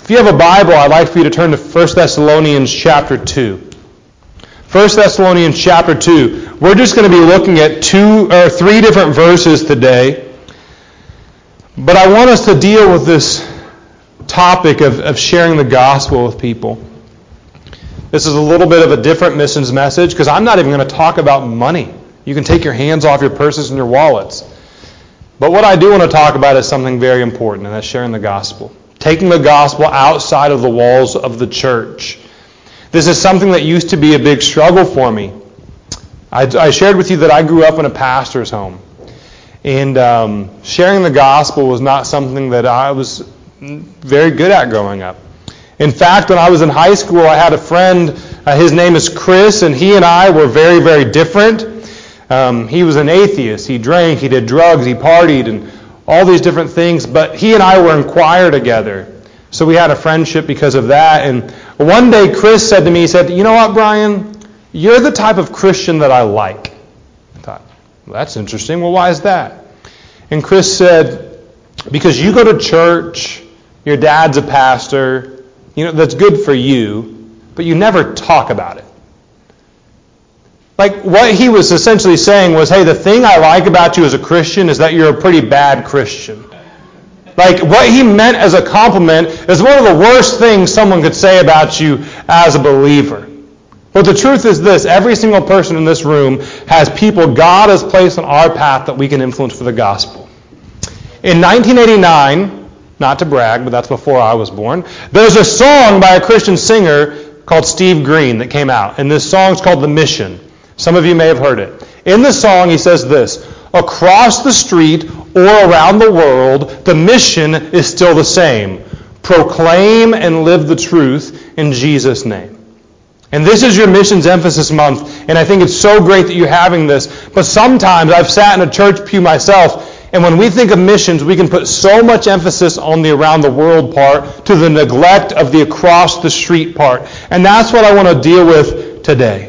If you have a Bible, I'd like for you to turn to 1 Thessalonians chapter 2. 1 Thessalonians chapter 2. We're just going to be looking at 2 or 3 different verses today. But I want us to deal with this topic of sharing the gospel with people. This is a little bit of a different missions message because I'm not even going to talk about money. You can take your hands off your purses and your wallets. But what I do want to talk about is something very important, and that's sharing the gospel. Taking the gospel outside of the walls of the church. This is something that used to be a big struggle for me. I shared with you that I grew up in a pastor's home. And sharing the gospel was not something that I was very good at growing up. In fact, when I was in high school, I had a friend, his name is Chris, and he and I were very, very different. He was an atheist. He drank, he did drugs, he partied, and all these different things, but he and I were in choir together. So we had a friendship because of that. And one day Chris said to me, he said, "You know what, Brian? You're the type of Christian that I like." I thought, well, that's interesting. Well, why is that? And Chris said, "Because you go to church, your dad's a pastor, that's good for you, but you never talk about it." Like, what he was essentially saying was, hey, the thing I like about you as a Christian is that you're a pretty bad Christian. Like, what he meant as a compliment is one of the worst things someone could say about you as a believer. But the truth is this, every single person in this room has people God has placed on our path that we can influence for the gospel. In 1989, not to brag, but that's before I was born, there's a song by a Christian singer called Steve Green that came out, and this song's called The Mission. Some of you may have heard it. In the song, he says this, "Across the street or around the world, the mission is still the same. Proclaim and live the truth in Jesus' name." And this is your missions emphasis month, and I think it's so great that you're having this. But sometimes I've sat in a church pew myself, and when we think of missions, we can put so much emphasis on the around the world part to the neglect of the across the street part. And that's what I want to deal with today.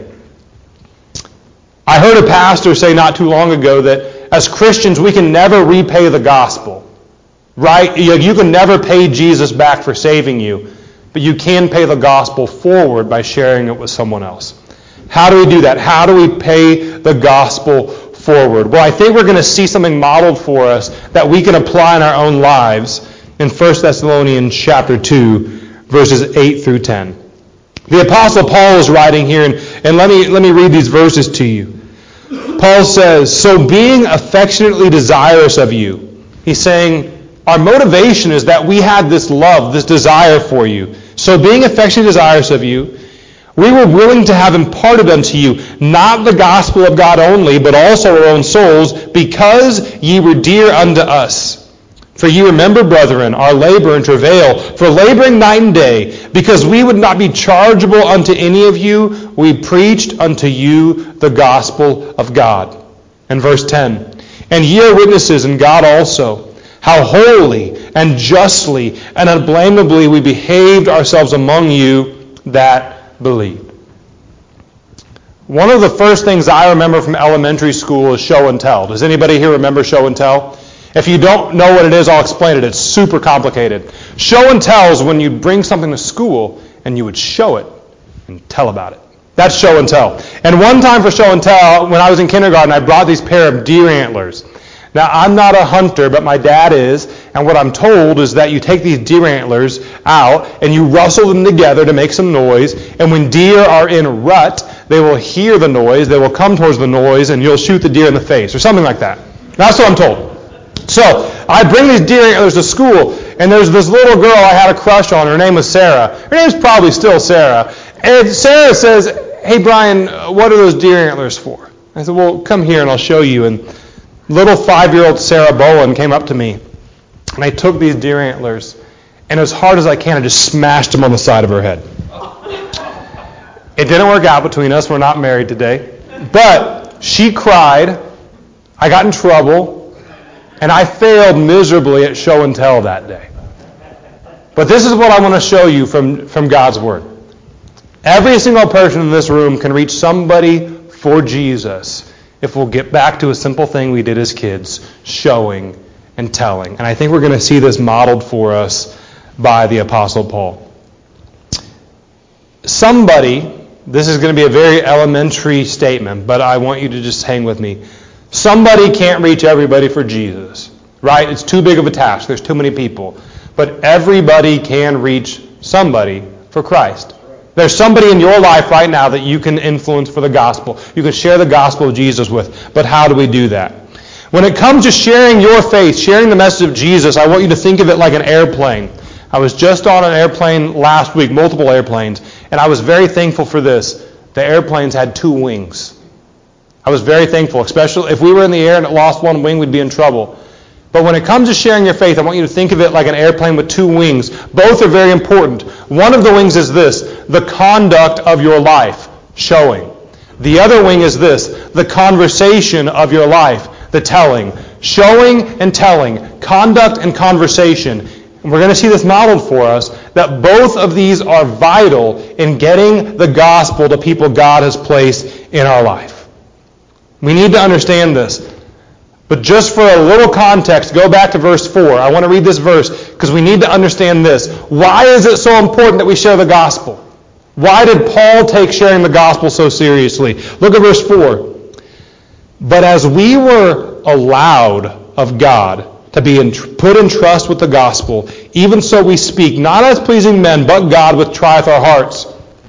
I heard a pastor say not too long ago that as Christians, we can never repay the gospel. Right? You can never pay Jesus back for saving you, but you can pay the gospel forward by sharing it with someone else. How do we do that? How do we pay the gospel forward? Well, I think we're going to see something modeled for us that we can apply in our own lives in 1 Thessalonians chapter 2, verses 8 through 10. The Apostle Paul is writing here, and let me read these verses to you. Paul says, "So being affectionately desirous of you," he's saying, our motivation is that we had this love, this desire for you. "So being affectionately desirous of you, we were willing to have imparted unto you, not the gospel of God only, but also our own souls, because ye were dear unto us. For ye remember, brethren, our labor and travail, for laboring night and day, because we would not be chargeable unto any of you, we preached unto you the gospel of God." And verse 10, "And ye are witnesses, and God also, how holy and justly and unblameably we behaved ourselves among you that believed." One of the first things I remember from elementary school is show and tell. Does anybody here remember show and tell? If you don't know what it is, I'll explain it. It's super complicated. Show and tell is when you bring something to school and you would show it and tell about it. That's show and tell. And one time for show and tell, when I was in kindergarten, I brought these pair of deer antlers. Now, I'm not a hunter, but my dad is, and what I'm told is that you take these deer antlers out and you rustle them together to make some noise, and when deer are in a rut, they will hear the noise, they will come towards the noise, and you'll shoot the deer in the face, or something like that. That's what I'm told. So, I bring these deer antlers to school, and there's this little girl I had a crush on. Her name was Sarah. Her name's probably still Sarah. And Sarah says, "Hey, Brian, what are those deer antlers for?" I said, "Well, come here and I'll show you." And little 5-year-old Sarah Bowen came up to me, and I took these deer antlers, and as hard as I can, I just smashed them on the side of her head. It didn't work out between us. We're not married today. But she cried. I got in trouble. And I failed miserably at show and tell that day. But this is what I want to show you from God's Word. Every single person in this room can reach somebody for Jesus if we'll get back to a simple thing we did as kids, showing and telling. And I think we're going to see this modeled for us by the Apostle Paul. Somebody, this is going to be a very elementary statement, but I want you to just hang with me. Somebody can't reach everybody for Jesus, right? It's too big of a task. There's too many people. But everybody can reach somebody for Christ. There's somebody in your life right now that you can influence for the gospel. You can share the gospel of Jesus with. But how do we do that? When it comes to sharing your faith, sharing the message of Jesus, I want you to think of it like an airplane. I was just on an airplane last week, multiple airplanes, and I was very thankful for this. The airplanes had 2 wings. I was very thankful, especially if we were in the air and it lost one wing, we'd be in trouble. But when it comes to sharing your faith, I want you to think of it like an airplane with 2 wings. Both are very important. One of the wings is this, the conduct of your life, showing. The other wing is this, the conversation of your life, the telling. Showing and telling, conduct and conversation. And we're going to see this modeled for us, that both of these are vital in getting the gospel to people God has placed in our life. We need to understand this. But just for a little context, go back to verse 4. I want to read this verse because we need to understand this. Why is it so important that we share the gospel? Why did Paul take sharing the gospel so seriously? Look at verse 4. But as we were allowed of God to be put in trust with the gospel, even so we speak, not as pleasing men, but God which trieth our hearts.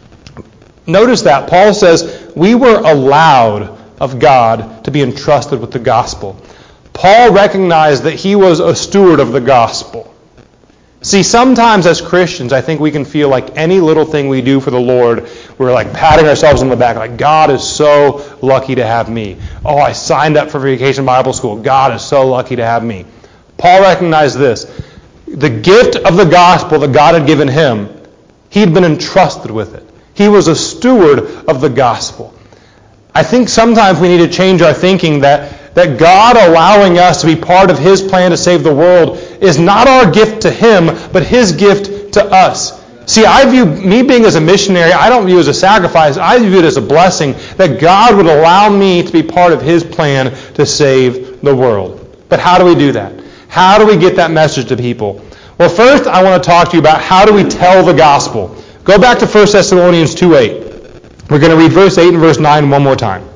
Notice that. Paul says, we were allowed of God to be entrusted with the gospel. Paul recognized that he was a steward of the gospel. See, sometimes as Christians, I think we can feel like any little thing we do for the Lord, we're like patting ourselves on the back, like God is so lucky to have me. Oh, I signed up for Vacation Bible School. God is so lucky to have me. Paul recognized this. The gift of the gospel that God had given him, he'd been entrusted with it. He was a steward of the gospel. I think sometimes we need to change our thinking that God allowing us to be part of His plan to save the world is not our gift to Him, but His gift to us. See, I view me being as a missionary, I don't view it as a sacrifice. I view it as a blessing that God would allow me to be part of His plan to save the world. But how do we do that? How do we get that message to people? Well, first I want to talk to you about how do we tell the gospel. Go back to 1 Thessalonians 2:8. We're going to read verse 8 and verse 9 one more time.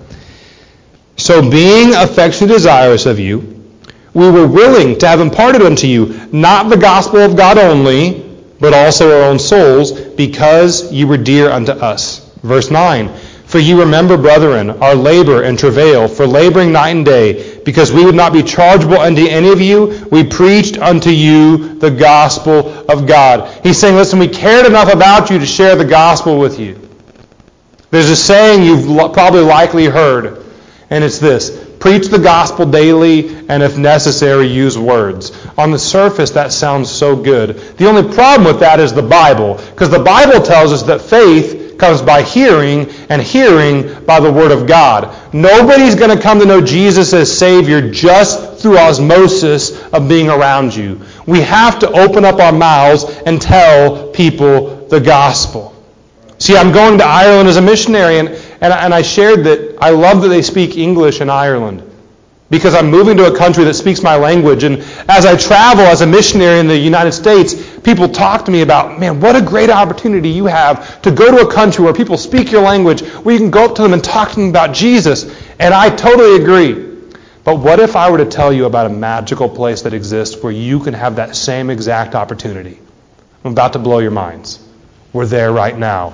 So being affectionately desirous of you, we were willing to have imparted unto you not the gospel of God only, but also our own souls, because ye were dear unto us. Verse 9. For ye remember, brethren, our labor and travail, for laboring night and day, because we would not be chargeable unto any of you, we preached unto you the gospel of God. He's saying, listen, we cared enough about you to share the gospel with you. There's a saying you've probably likely heard, and it's this: preach the gospel daily, and if necessary, use words. On the surface, that sounds so good. The only problem with that is the Bible, because the Bible tells us that faith comes by hearing, and hearing by the Word of God. Nobody's going to come to know Jesus as Savior just through osmosis of being around you. We have to open up our mouths and tell people the gospel. See, I'm going to Ireland as a missionary, and I shared that I love that they speak English in Ireland because I'm moving to a country that speaks my language. And as I travel as a missionary in the United States, people talk to me about, man, what a great opportunity you have to go to a country where people speak your language, where you can go up to them and talk to them about Jesus. And I totally agree. But what if I were to tell you about a magical place that exists where you can have that same exact opportunity? I'm about to blow your minds. We're there right now.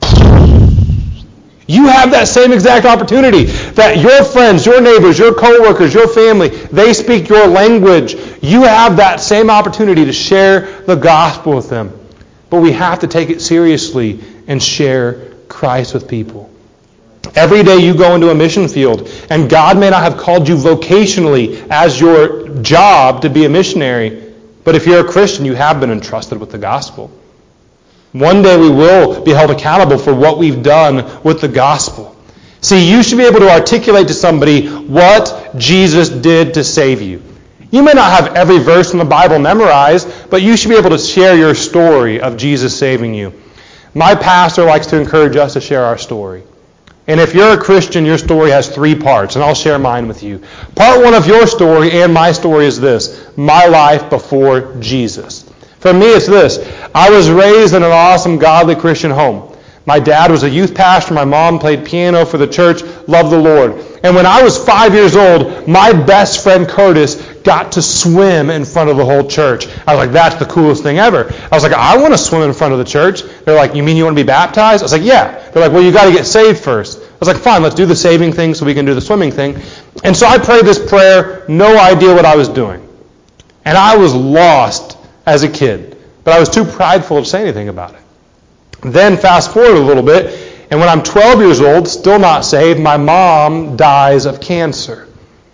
You have that same exact opportunity that your friends, your neighbors, your coworkers, your family, they speak your language. You have that same opportunity to share the gospel with them. But we have to take it seriously and share Christ with people. Every day you go into a mission field, and God may not have called you vocationally as your job to be a missionary, but if you're a Christian, you have been entrusted with the gospel. One day we will be held accountable for what we've done with the gospel. See, you should be able to articulate to somebody what Jesus did to save you. You may not have every verse in the Bible memorized, but you should be able to share your story of Jesus saving you. My pastor likes to encourage us to share our story. And if you're a Christian, your story has 3 parts, and I'll share mine with you. Part 1 of your story and my story is this: my life before Jesus. For me, it's this. I was raised in an awesome, godly Christian home. My dad was a youth pastor. My mom played piano for the church, loved the Lord. And when I was 5 years old, my best friend Curtis got to swim in front of the whole church. I was like, that's the coolest thing ever. I was like, I want to swim in front of the church. They're like, you mean you want to be baptized? I was like, yeah. They're like, well, you got to get saved first. I was like, fine, let's do the saving thing so we can do the swimming thing. And so I prayed this prayer, no idea what I was doing. And I was lost as a kid, but I was too prideful to say anything about it. Then fast forward a little bit, and when I'm 12 years old, still not saved, my mom dies of cancer.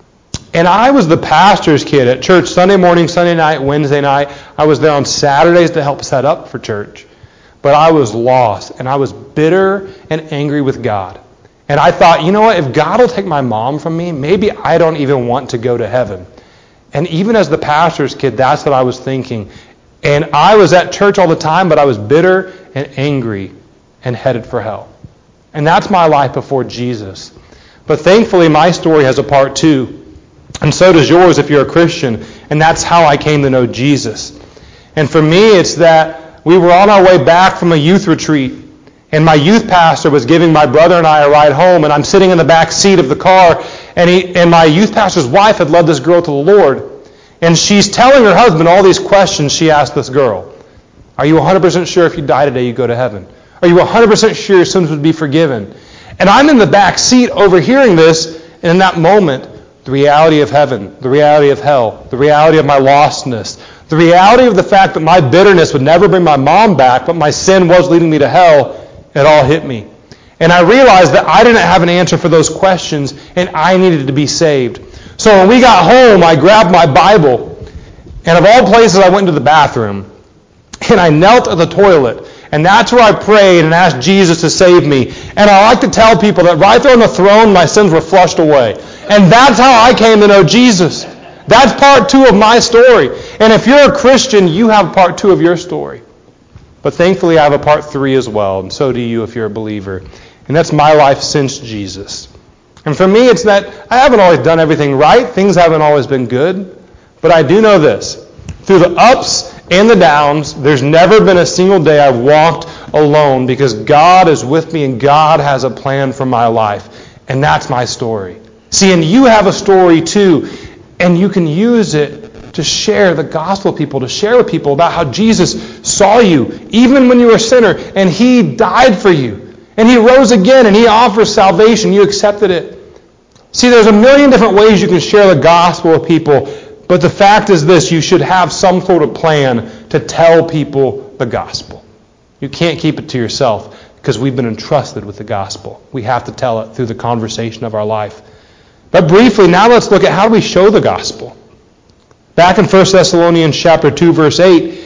And I was the pastor's kid at church Sunday morning, Sunday night, Wednesday night. I was there on Saturdays to help set up for church. But I was lost, and I was bitter and angry with God. And I thought, you know what, if God will take my mom from me, maybe I don't even want to go to heaven. And even as the pastor's kid, that's what I was thinking. And I was at church all the time, but I was bitter and angry and headed for hell. And that's my life before Jesus. But thankfully, my story has a part 2. And so does yours if you're a Christian. And that's how I came to know Jesus. And for me, it's that we were on our way back from a youth retreat. And my youth pastor was giving my brother and I a ride home. And I'm sitting in the back seat of the car. And my youth pastor's wife had led this girl to the Lord. And she's telling her husband all these questions she asked this girl. Are you 100% sure if you die today you go to heaven? Are you 100% sure your sins would be forgiven? And I'm in the back seat overhearing this, and in that moment, the reality of heaven, the reality of hell, the reality of my lostness, the reality of the fact that my bitterness would never bring my mom back, but my sin was leading me to hell, it all hit me. And I realized that I didn't have an answer for those questions, and I needed to be saved. So when we got home, I grabbed my Bible, and of all places, I went into the bathroom, and I knelt at the toilet, and that's where I prayed and asked Jesus to save me. And I like to tell people that right there on the throne, my sins were flushed away. And that's how I came to know Jesus. That's part 2 of my story. And if you're a Christian, you have part 2 of your story. But thankfully, I have a part 3 as well, and so do you if you're a believer. And that's my life since Jesus. And for me, it's that I haven't always done everything right. Things haven't always been good. But I do know this. Through the ups and the downs, there's never been a single day I've walked alone because God is with me and God has a plan for my life. And that's my story. See, and you have a story too. And you can use it to share the gospel with people, to share with people about how Jesus saw you, even when you were a sinner, and He died for you. And He rose again, and He offers salvation. You accepted it. See, there's a million different ways you can share the gospel with people, but the fact is this, you should have some sort of plan to tell people the gospel. You can't keep it to yourself because we've been entrusted with the gospel. We have to tell it through the conversation of our life. But briefly, now let's look at how do we show the gospel. Back in 1 Thessalonians chapter 2, verse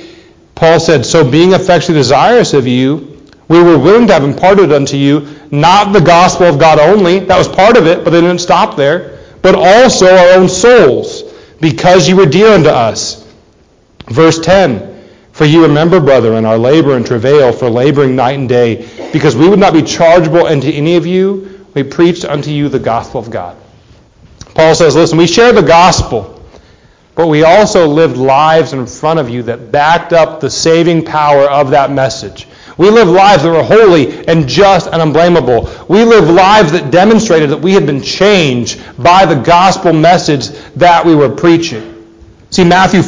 8, Paul said, so being affectionately desirous of you, we were willing to have imparted unto you not the gospel of God only, that was part of it, but they didn't stop there, but also our own souls, because you were dear unto us. Verse 10, for you remember, brethren, our labor and travail for laboring night and day, because we would not be chargeable unto any of you, we preached unto you the gospel of God. Paul says, listen, we shared the gospel, but we also lived lives in front of you that backed up the saving power of that message. We lived lives that were holy and just and unblameable. We lived lives that demonstrated that we had been changed by the gospel message that we were preaching. See, Matthew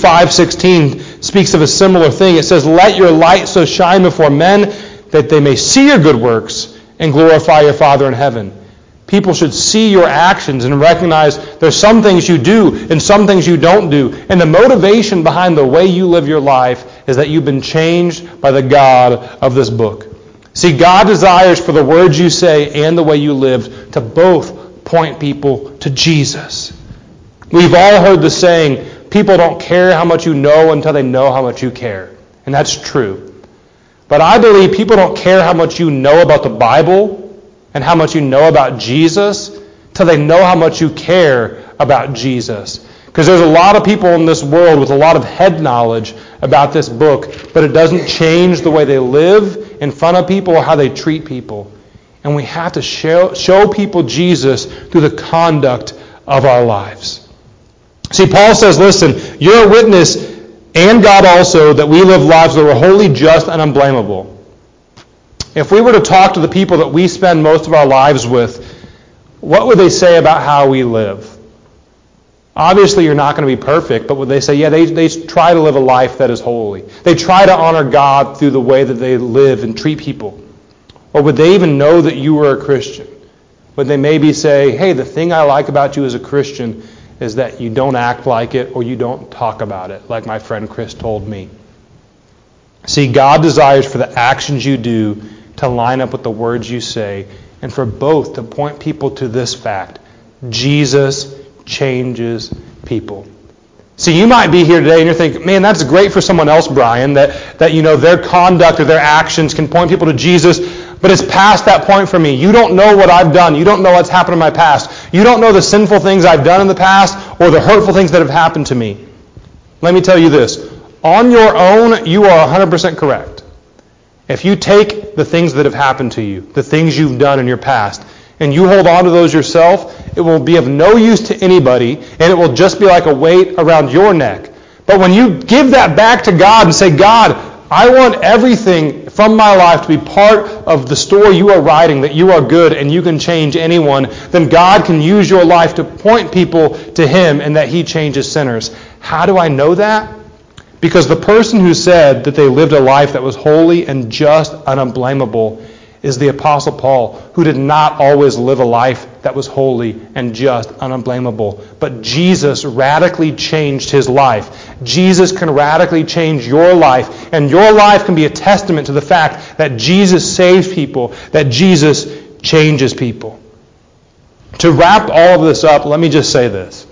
5:16 speaks of a similar thing. It says, let your light so shine before men that they may see your good works and glorify your Father in heaven. People should see your actions and recognize there's some things you do and some things you don't do. And the motivation behind the way you live your life is that you've been changed by the God of this book. See, God desires for the words you say and the way you live to both point people to Jesus. We've all heard the saying, people don't care how much you know until they know how much you care. And that's true. But I believe people don't care how much you know about the Bible and how much you know about Jesus till they know how much you care about Jesus. Because there's a lot of people in this world with a lot of head knowledge about this book, but it doesn't change the way they live in front of people or how they treat people. And we have to show people Jesus through the conduct of our lives. See, Paul says, listen, you're a witness and God also, that we live lives that were wholly just and unblameable. If we were to talk to the people that we spend most of our lives with, what would they say about how we live? Obviously, you're not going to be perfect, but would they say, yeah, they try to live a life that is holy. They try to honor God through the way that they live and treat people. Or would they even know that you were a Christian? Would they maybe say, hey, the thing I like about you as a Christian is that you don't act like it or you don't talk about it, like my friend Chris told me. See, God desires for the actions you do to line up with the words you say, and for both to point people to this fact: Jesus changes people. See, you might be here today and you're thinking, man, that's great for someone else, Brian, that their conduct or their actions can point people to Jesus, but it's past that point for me. You don't know what I've done. You don't know what's happened in my past. You don't know the sinful things I've done in the past or the hurtful things that have happened to me. Let me tell you this. On your own, you are 100% correct. If you take the things that have happened to you, the things you've done in your past, and you hold on to those yourself, it will be of no use to anybody, and it will just be like a weight around your neck. But when you give that back to God and say, God, I want everything from my life to be part of the story you are writing, that you are good and you can change anyone, then God can use your life to point people to Him and that He changes sinners. How do I know that? Because the person who said that they lived a life that was holy and just and unblameable is the Apostle Paul, who did not always live a life that was holy and just and unblameable. But Jesus radically changed his life. Jesus can radically change your life, and your life can be a testament to the fact that Jesus saves people, that Jesus changes people. To wrap all of this up, let me just say this.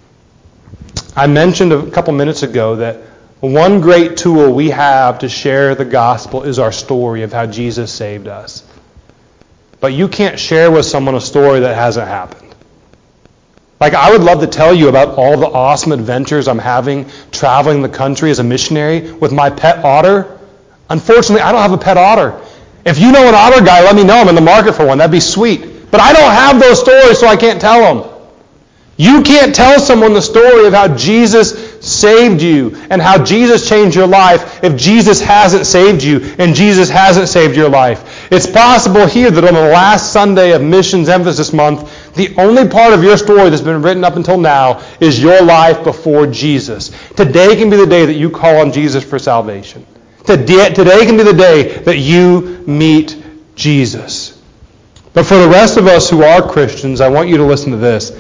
I mentioned a couple minutes ago that one great tool we have to share the gospel is our story of how Jesus saved us. But you can't share with someone a story that hasn't happened. Like, I would love to tell you about all the awesome adventures I'm having traveling the country as a missionary with my pet otter. Unfortunately, I don't have a pet otter. If you know an otter guy, let me know. I'm in the market for one. That'd be sweet. But I don't have those stories, so I can't tell them. You can't tell someone the story of how Jesus saved you and how Jesus changed your life if Jesus hasn't saved you and Jesus hasn't saved your life. It's possible here that on the last Sunday of Missions Emphasis Month, the only part of your story that's been written up until now is your life before Jesus. Today can be the day that you call on Jesus for salvation. Today can be the day that you meet Jesus. But for the rest of us who are Christians, I want you to listen to this.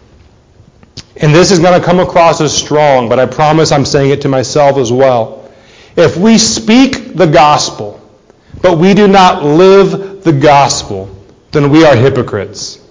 And this is going to come across as strong, but I promise I'm saying it to myself as well. If we speak the gospel, but we do not live the gospel, then we are hypocrites.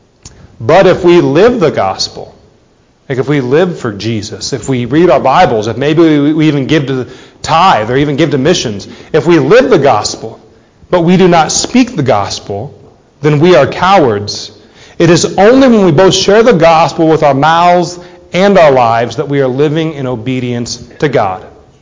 But if we live the gospel, like if we live for Jesus, if we read our Bibles, if maybe we even give to the tithe or even give to missions, if we live the gospel, but we do not speak the gospel, then we are cowards. It is only when we both share the gospel with our mouths and our lives that we are living in obedience to God.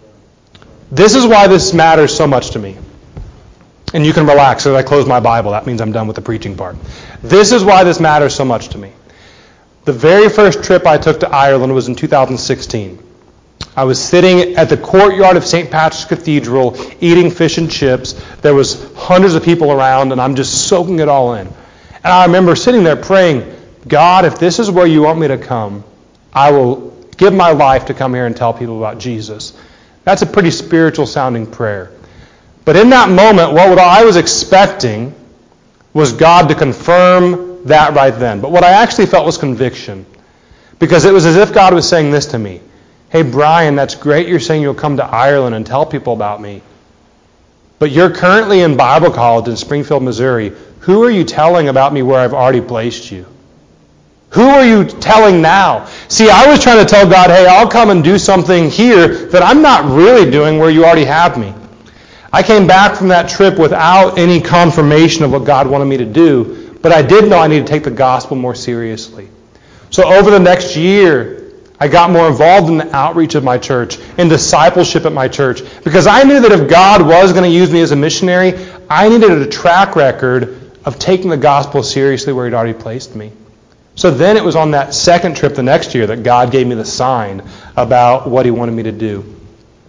This is why this matters so much to me. And you can relax as I close my Bible. That means I'm done with the preaching part. This is why this matters so much to me. The very first trip I took to Ireland was in 2016. I was sitting at the courtyard of St. Patrick's Cathedral eating fish and chips. There was hundreds of people around, and I'm just soaking it all in. And I remember sitting there praying, God, if this is where you want me to come, I will give my life to come here and tell people about Jesus. That's a pretty spiritual sounding prayer. But in that moment, what I was expecting was God to confirm that right then. But what I actually felt was conviction. Because it was as if God was saying this to me. Hey, Brian, that's great you're saying you'll come to Ireland and tell people about me. But you're currently in Bible college in Springfield, Missouri. Who are you telling about me where I've already placed you? Who are you telling now? See, I was trying to tell God, hey, I'll come and do something here that I'm not really doing where you already have me. I came back from that trip without any confirmation of what God wanted me to do, but I did know I needed to take the gospel more seriously. So over the next year, I got more involved in the outreach of my church, in discipleship at my church, because I knew that if God was going to use me as a missionary, I needed a track record of taking the gospel seriously where He'd already placed me. So then it was on that second trip the next year that God gave me the sign about what He wanted me to do.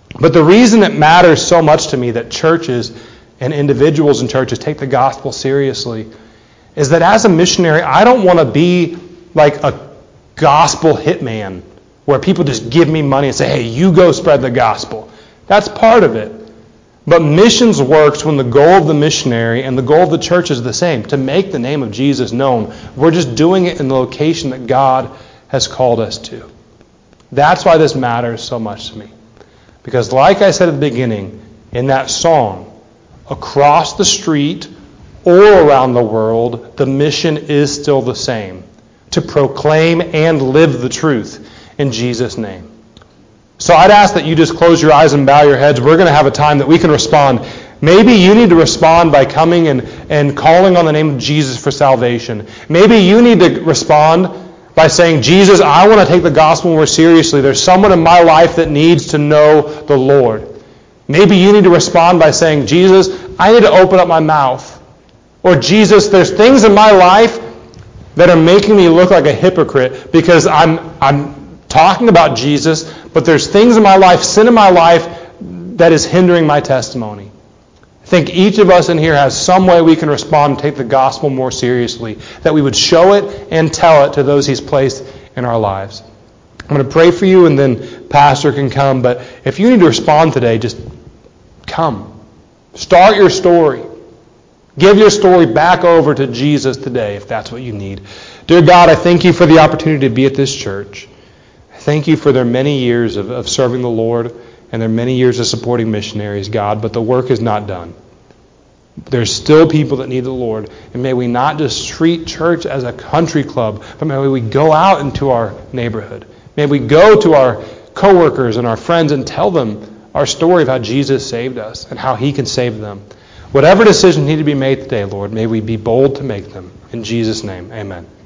But the reason it matters so much to me that churches and individuals in churches take the gospel seriously is that as a missionary, I don't want to be like a gospel hitman where people just give me money and say, hey, you go spread the gospel. That's part of it. But missions works when the goal of the missionary and the goal of the church is the same, to make the name of Jesus known. We're just doing it in the location that God has called us to. That's why this matters so much to me. Because like I said at the beginning, in that song, across the street or around the world, the mission is still the same, to proclaim and live the truth in Jesus' name. So I'd ask that you just close your eyes and bow your heads. We're going to have a time that we can respond. Maybe you need to respond by coming and calling on the name of Jesus for salvation. Maybe you need to respond by saying, Jesus, I want to take the gospel more seriously. There's someone in my life that needs to know the Lord. Maybe you need to respond by saying, Jesus, I need to open up my mouth. Or Jesus, there's things in my life that are making me look like a hypocrite because I'm talking about Jesus, but there's things in my life, sin in my life, that is hindering my testimony. I think each of us in here has some way we can respond and take the gospel more seriously, that we would show it and tell it to those He's placed in our lives. I'm going to pray for you, and then Pastor can come, but if you need to respond today, just come. Start your story. Give your story back over to Jesus today if that's what you need. Dear God, I thank you for the opportunity to be at this church. Thank you for their many years of serving the Lord and their many years of supporting missionaries, God, but the work is not done. There's still people that need the Lord, and may we not just treat church as a country club, but may we go out into our neighborhood. May we go to our coworkers and our friends and tell them our story of how Jesus saved us and how He can save them. Whatever decisions need to be made today, Lord, may we be bold to make them. In Jesus' name, amen.